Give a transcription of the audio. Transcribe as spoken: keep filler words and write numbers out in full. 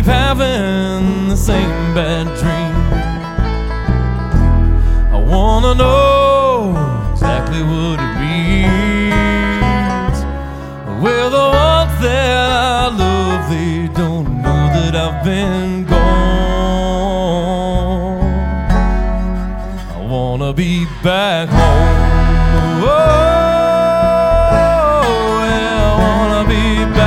having the same bad dream. I wanna know exactly what it means. Well, the ones that I love, they don't know that I've been gone. I wanna be back home. Oh, yeah, I wanna be back